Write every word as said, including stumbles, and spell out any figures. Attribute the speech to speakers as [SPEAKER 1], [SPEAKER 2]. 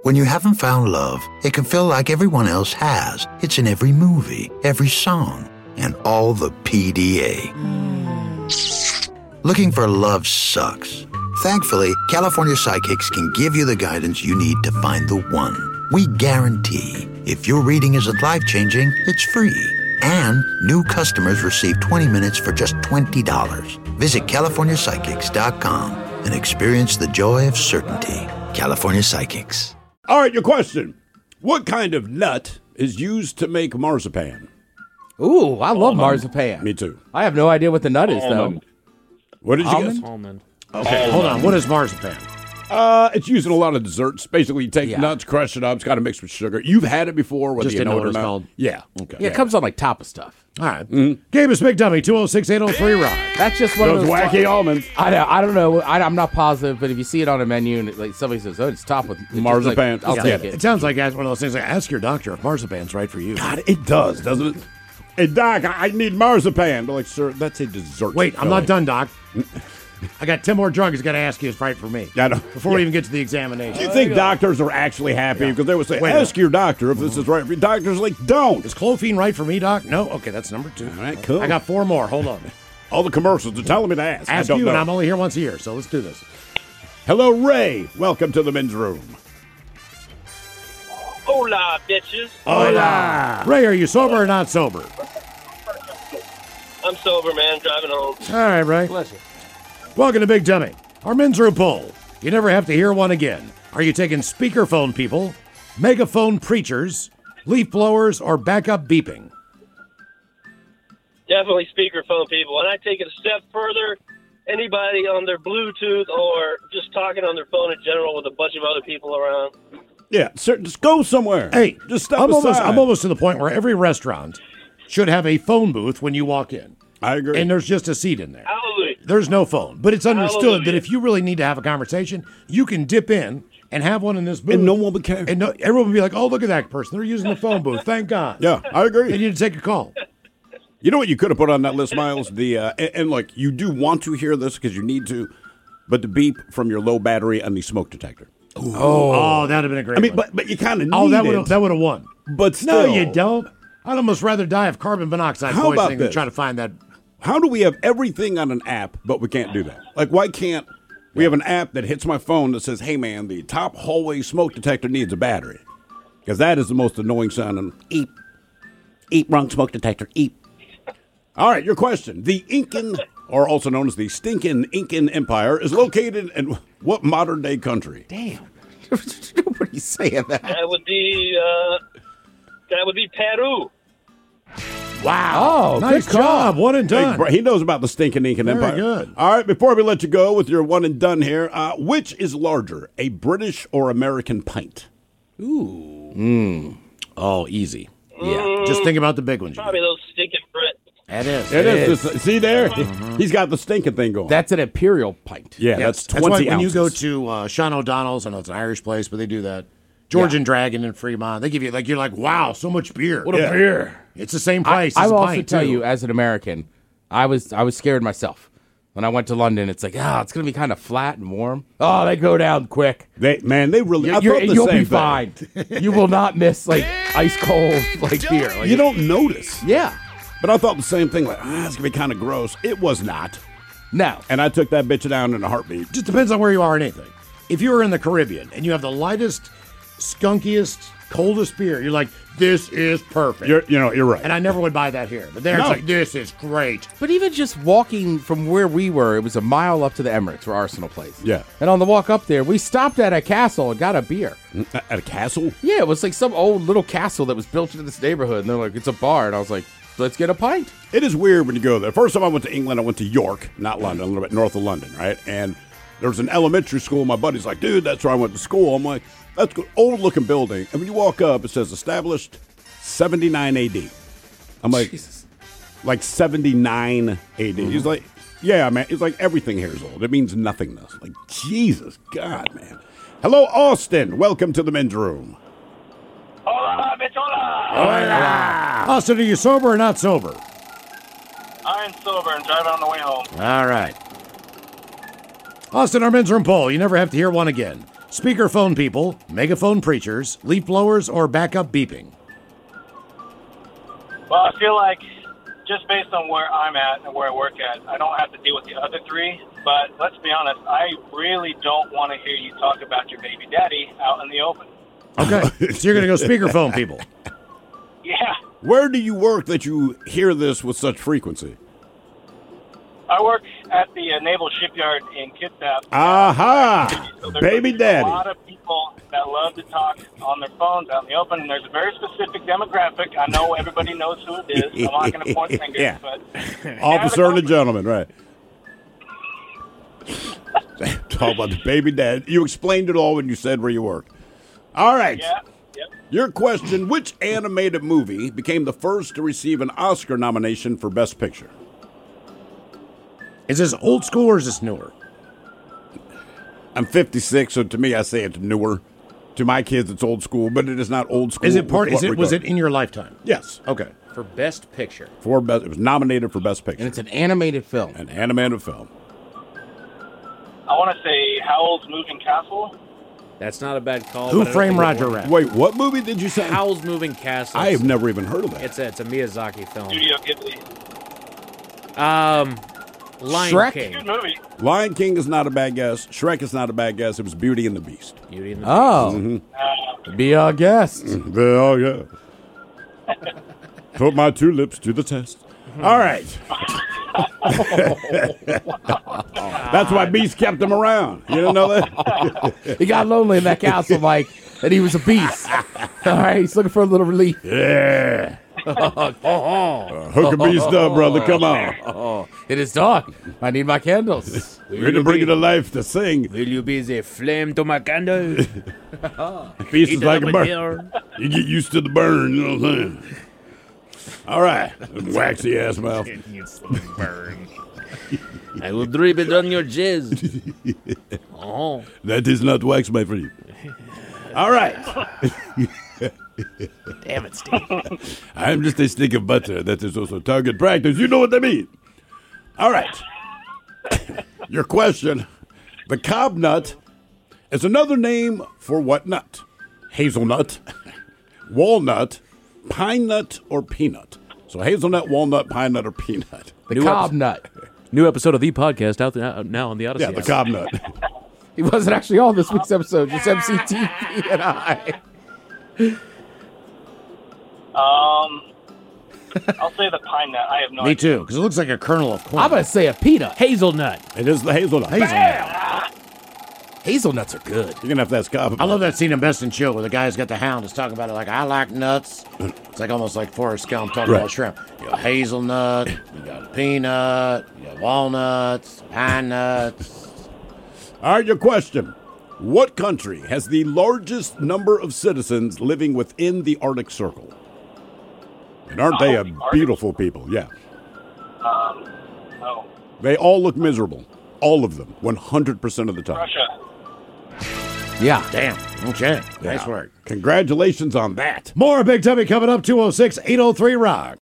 [SPEAKER 1] When you haven't found love, it can feel like everyone else has. It's in every movie, every song, and all the P D A. Mm. Looking for love sucks. Thankfully, California Psychics can give you the guidance you need to find the one. We guarantee if your reading isn't life-changing, it's free. And new customers receive twenty minutes for just twenty dollars. Visit California Psychics dot com and experience the joy of certainty. California Psychics.
[SPEAKER 2] All right, your question. What kind of nut is used to make marzipan?
[SPEAKER 3] Ooh, I love marzipan.
[SPEAKER 2] Me too.
[SPEAKER 3] I have no idea what the nut is,
[SPEAKER 4] Almond.
[SPEAKER 3] though.
[SPEAKER 2] What did you
[SPEAKER 3] Almond?
[SPEAKER 2] guess?
[SPEAKER 4] Almond.
[SPEAKER 5] Okay,
[SPEAKER 4] Almond.
[SPEAKER 5] hold on. What is marzipan?
[SPEAKER 2] Uh, it's used in a lot of desserts. Basically, you take
[SPEAKER 3] Yeah.
[SPEAKER 2] nuts, crush it up. It's got to mix with sugar. You've had it before, whether
[SPEAKER 5] Just
[SPEAKER 2] you
[SPEAKER 5] didn't
[SPEAKER 2] know
[SPEAKER 5] know
[SPEAKER 2] it
[SPEAKER 5] what
[SPEAKER 2] or
[SPEAKER 5] it was
[SPEAKER 2] not.
[SPEAKER 5] called.
[SPEAKER 2] Yeah. Okay.
[SPEAKER 3] Yeah, it comes on like top of stuff.
[SPEAKER 5] All right. Mm-hmm. Game is Big Dummy, two oh six, eight oh three, Rock.
[SPEAKER 3] That's just one
[SPEAKER 2] Those
[SPEAKER 3] of those
[SPEAKER 2] wacky almonds.
[SPEAKER 3] I don't, I don't know. I, I'm not positive, but if you see it on a menu and it, like somebody says, "Oh, it's topped with it's just
[SPEAKER 2] Marzipan.
[SPEAKER 3] like, I'll
[SPEAKER 2] Yeah.
[SPEAKER 3] take
[SPEAKER 5] It
[SPEAKER 3] it.
[SPEAKER 5] sounds like that's one of those things like ask your doctor if marzipan's right for you.
[SPEAKER 2] God, it does, doesn't it? Hey, Doc, I I need marzipan. But like, sir, that's a dessert.
[SPEAKER 5] Wait, I'm
[SPEAKER 2] filling.
[SPEAKER 5] not done, Doc. I got ten more drugs got to ask you is right for me.
[SPEAKER 2] Yeah, I know.
[SPEAKER 5] Before we even get to the examination.
[SPEAKER 2] Do you think doctors are actually happy? Because they would say,
[SPEAKER 5] Wait a
[SPEAKER 2] ask your doctor if this is right for you. Doctors are like, don't.
[SPEAKER 5] Is clofine right for me, Doc? No? Okay, that's number two.
[SPEAKER 2] All right, cool.
[SPEAKER 5] I got four more. Hold on.
[SPEAKER 2] All the commercials are telling me to ask. I
[SPEAKER 5] Ask
[SPEAKER 2] don't
[SPEAKER 5] you,
[SPEAKER 2] know.
[SPEAKER 5] and I'm only here once a year, so let's do this.
[SPEAKER 2] Hello, Ray. Welcome to the men's room.
[SPEAKER 6] Hola, bitches.
[SPEAKER 5] Hola. Ray, are you sober or not sober?
[SPEAKER 6] I'm sober, man. Driving home.
[SPEAKER 5] All right, Ray.
[SPEAKER 3] Bless you.
[SPEAKER 5] Welcome to Big Dummy. Our men's room poll. You never have to hear one again. Are you taking speakerphone people, megaphone preachers, leaf blowers, or backup beeping?
[SPEAKER 6] Definitely speakerphone people. And I take it a step further. Anybody on their Bluetooth or just talking on their phone in general with a bunch of other people around.
[SPEAKER 2] Yeah, sir, just go somewhere.
[SPEAKER 5] Hey,
[SPEAKER 2] just step
[SPEAKER 5] I'm almost,
[SPEAKER 2] aside.
[SPEAKER 5] I'm almost to the point where every restaurant should have a phone booth when you walk in.
[SPEAKER 2] I agree.
[SPEAKER 5] And there's just a seat in there.
[SPEAKER 6] Hallelujah.
[SPEAKER 5] There's no phone. But it's understood
[SPEAKER 6] Hallelujah.
[SPEAKER 5] that if you really need to have a conversation, you can dip in and have one in this booth.
[SPEAKER 2] And no one would care.
[SPEAKER 5] And no, everyone would be like, oh, look at that person. They're using the phone booth. Thank God.
[SPEAKER 2] Yeah, I agree.
[SPEAKER 5] And you take a call.
[SPEAKER 2] You know what you could have put on that list, Miles? The uh, and, and like you do want to hear this because you need to, but the beep from your low battery on the smoke detector.
[SPEAKER 5] Oh, oh that would have been a great
[SPEAKER 2] I mean,
[SPEAKER 5] one.
[SPEAKER 2] but but you kind of need
[SPEAKER 5] oh, that would
[SPEAKER 2] it.
[SPEAKER 5] have that would have won.
[SPEAKER 2] But still,
[SPEAKER 5] No, you don't. I'd almost rather die of carbon monoxide
[SPEAKER 2] How about
[SPEAKER 5] poisoning than
[SPEAKER 2] this?
[SPEAKER 5] try to find that.
[SPEAKER 2] How do we have everything on an app, but we can't do that? Like, why can't we have an app that hits my phone that says, "Hey, man, the top hallway smoke detector needs a battery," because that is the most annoying sound. And eep, eep, wrong smoke detector, eep. All right, your question. The Incan, or also known as the Stinkin' Incan Empire, is located in what modern-day country?
[SPEAKER 3] Damn. Nobody's saying that.
[SPEAKER 6] That would be, uh, that would be Peru.
[SPEAKER 5] Wow.
[SPEAKER 3] Oh,
[SPEAKER 5] nice
[SPEAKER 3] good call.
[SPEAKER 5] job. One and
[SPEAKER 2] Hey,
[SPEAKER 5] done.
[SPEAKER 2] bro, he knows about the Stinkin' Incan
[SPEAKER 5] Very
[SPEAKER 2] Empire.
[SPEAKER 5] good.
[SPEAKER 2] All right, before we let you go with your one and done here, uh, which is larger, a British or American pint?
[SPEAKER 5] Oh, easy. Yeah. Just think about the big ones.
[SPEAKER 6] Probably those stinking Brit.
[SPEAKER 5] That is.
[SPEAKER 2] It
[SPEAKER 3] It
[SPEAKER 2] is. This- see there? He's got the stinking thing going.
[SPEAKER 3] That's an imperial pint.
[SPEAKER 2] yeah,
[SPEAKER 5] Yes.
[SPEAKER 2] that's twenty
[SPEAKER 5] why when you go
[SPEAKER 2] ounces.
[SPEAKER 5] to uh, Sean O'Donnell's, I know it's an Irish place, but they do that. Georgian Dragon in Fremont. They give you, like, you're like, wow, so much beer. What
[SPEAKER 2] a Yeah.
[SPEAKER 5] beer. It's the same
[SPEAKER 3] I,
[SPEAKER 5] price
[SPEAKER 3] I
[SPEAKER 5] as a
[SPEAKER 3] will also
[SPEAKER 5] pint,
[SPEAKER 3] tell
[SPEAKER 5] too.
[SPEAKER 3] you, as an American, I was I was scared myself when I went to London. It's like, ah, it's gonna be kind of flat and warm. Oh, they go down quick.
[SPEAKER 2] They, man, they really. I
[SPEAKER 3] You're,
[SPEAKER 2] thought the
[SPEAKER 3] you'll
[SPEAKER 2] same
[SPEAKER 3] be
[SPEAKER 2] thing.
[SPEAKER 3] fine. You will not miss like ice cold like beer. Like,
[SPEAKER 2] You don't notice.
[SPEAKER 3] yeah.
[SPEAKER 2] But I thought the same thing. Like, ah, it's gonna be kind of gross. It was not,
[SPEAKER 3] No.
[SPEAKER 2] and I took that bitch down in a heartbeat.
[SPEAKER 5] just depends on where you are in anything. If you are in the Caribbean and you have the lightest, skunkiest, coldest beer, you're like, this is perfect.
[SPEAKER 2] You're, you know, you're right.
[SPEAKER 5] and I never would buy that here. But there
[SPEAKER 2] No.
[SPEAKER 5] it's like, this is great.
[SPEAKER 3] But even just walking from where we were, it was a mile up to the Emirates, where Arsenal plays.
[SPEAKER 2] Yeah.
[SPEAKER 3] And on the walk up there, we stopped at a castle and got a beer.
[SPEAKER 2] At a castle.
[SPEAKER 3] Yeah, it was like some old little castle that was built into this neighborhood, and they're like, it's a bar, and I was like, let's get a pint.
[SPEAKER 2] It is weird when you go there. First time I went to England, I went to York, not London, a little bit north of London, right? And there was an elementary school. My buddy's like, dude, that's where I went to school. I'm like, that's good. Old looking building. And when you walk up, it says established seventy-nine A D. I'm like,
[SPEAKER 3] Jesus.
[SPEAKER 2] like seventy-nine A D. He's like, yeah, man. He's like, everything here is old. It means nothingness. Like, Jesus, God, man. Hello, Austin. Welcome to the men's room.
[SPEAKER 6] Hola, bitch, hola.
[SPEAKER 5] Austin, are you sober or not sober?
[SPEAKER 6] I'm sober and driving on the way home.
[SPEAKER 5] All right. Austin, our men's room poll. You never have to hear one again. Speakerphone people, megaphone preachers, leaf blowers, or backup beeping?
[SPEAKER 4] Well, I feel like just based on where I'm at and where I work at, I don't have to deal with the other three. But let's be honest, I really don't want to hear you talk about your baby daddy out in the open.
[SPEAKER 5] Okay, so you're going to go speakerphone people.
[SPEAKER 4] Yeah.
[SPEAKER 2] Where do you work that you hear this with such frequency?
[SPEAKER 4] I work at the uh, Naval Shipyard in Kitsap.
[SPEAKER 2] Aha!
[SPEAKER 4] So there's
[SPEAKER 2] Baby
[SPEAKER 4] a,
[SPEAKER 2] daddy.
[SPEAKER 4] a lot of people that love to talk on their phones out in the open, and there's a very specific demographic. I know everybody knows who it is. I'm not going to point fingers,
[SPEAKER 2] Yeah.
[SPEAKER 4] but...
[SPEAKER 2] Officer and a gentleman, right. Talk about the baby dad. You explained it all when you said where you work. All right.
[SPEAKER 4] Yeah, yep.
[SPEAKER 2] Your question, which animated movie became the first to receive an Oscar nomination for Best Picture?
[SPEAKER 5] Is this old school or is this newer?
[SPEAKER 2] I'm fifty-six, so to me, I say it's newer. To my kids, it's old school, but it is not old school.
[SPEAKER 5] Is it part?
[SPEAKER 2] with
[SPEAKER 5] Is
[SPEAKER 2] what
[SPEAKER 5] it was it
[SPEAKER 2] regard.
[SPEAKER 5] in your lifetime?
[SPEAKER 2] Yes.
[SPEAKER 5] Okay.
[SPEAKER 7] For Best Picture.
[SPEAKER 2] For best, it was nominated for Best Picture.
[SPEAKER 3] And it's an animated film.
[SPEAKER 2] An animated film.
[SPEAKER 4] I want to say Howl's Moving Castle.
[SPEAKER 7] That's not a bad call.
[SPEAKER 5] Who
[SPEAKER 7] but I don't
[SPEAKER 5] Framed
[SPEAKER 7] think it
[SPEAKER 5] Roger
[SPEAKER 7] works.
[SPEAKER 5] Rabbit?
[SPEAKER 2] Wait, what movie did you say?
[SPEAKER 7] Howl's Moving Castle.
[SPEAKER 2] I have never even heard of that.
[SPEAKER 7] It's a, it's a Miyazaki film.
[SPEAKER 4] Studio Ghibli.
[SPEAKER 7] Um, Lion
[SPEAKER 3] Shrek?
[SPEAKER 7] King.
[SPEAKER 4] Good movie.
[SPEAKER 2] Lion King is not a bad guess. Shrek is not a bad guess. It was Beauty and the Beast.
[SPEAKER 7] Beauty and the
[SPEAKER 3] Oh. Be our guest.
[SPEAKER 2] Oh, yeah. Put my two lips to the test. All right. That's why Beast kept him around. You didn't know that?
[SPEAKER 3] He got lonely in that castle, Mike, and he was a beast. All right, he's looking for a little relief.
[SPEAKER 2] Yeah. Uh, hook a beast up, brother. Come on.
[SPEAKER 3] Oh, it is dark. I need my candles.
[SPEAKER 2] We're to bring it to life to sing.
[SPEAKER 7] Will you be the flame to my candle?
[SPEAKER 2] Beast is like a burn. You get used to the burn, you know what I'm saying? All right. Waxy ass mouth.
[SPEAKER 7] Burn. I will drip it on your jizz. Oh.
[SPEAKER 2] That is not wax, my friend. All right.
[SPEAKER 7] Damn it, Steve.
[SPEAKER 2] I'm just a stick of butter. That is also target practice. You know what I mean. All right. Your question. The cob nut is another name for what nut? Hazelnut, walnut, pine nut, or peanut? So hazelnut, walnut, pine nut, or peanut?
[SPEAKER 3] The
[SPEAKER 7] New
[SPEAKER 3] cob
[SPEAKER 7] episode.
[SPEAKER 3] nut.
[SPEAKER 7] New episode of the podcast out there, now on the Odyssey.
[SPEAKER 2] Yeah, the
[SPEAKER 7] app.
[SPEAKER 2] cob nut.
[SPEAKER 3] He wasn't actually on this week's episode, just M C T V and I.
[SPEAKER 4] Um, I'll say the pine nut. I have no
[SPEAKER 5] Me
[SPEAKER 4] idea.
[SPEAKER 5] too, because it looks like a kernel of corn.
[SPEAKER 3] I'm going to say a peanut.
[SPEAKER 7] Hazelnut.
[SPEAKER 2] It is the hazelnut.
[SPEAKER 5] Hazelnut.
[SPEAKER 3] Hazelnuts are good.
[SPEAKER 2] You're going to have to ask Cobb.
[SPEAKER 5] I
[SPEAKER 2] about
[SPEAKER 5] love that scene in Best in Show where the guy's got the hound is talking about it like, I like nuts. It's like almost like Forrest Gump talking
[SPEAKER 2] Right.
[SPEAKER 5] about shrimp. You got hazelnut, you got a peanut, you got walnuts, pine nuts.
[SPEAKER 2] All right, your question. What country has the largest number of citizens living within the Arctic Circle? And aren't they
[SPEAKER 4] Oh,
[SPEAKER 2] a
[SPEAKER 4] the Arctic
[SPEAKER 2] beautiful people? Yeah.
[SPEAKER 4] Um, oh,
[SPEAKER 2] They all look miserable. All of them. one hundred percent of the time.
[SPEAKER 4] Russia.
[SPEAKER 3] Yeah.
[SPEAKER 5] Damn. Okay. Nice
[SPEAKER 2] Yeah.
[SPEAKER 5] work.
[SPEAKER 2] Congratulations on that.
[SPEAKER 5] More Big Tubby coming up, two oh six, eight oh three Rock.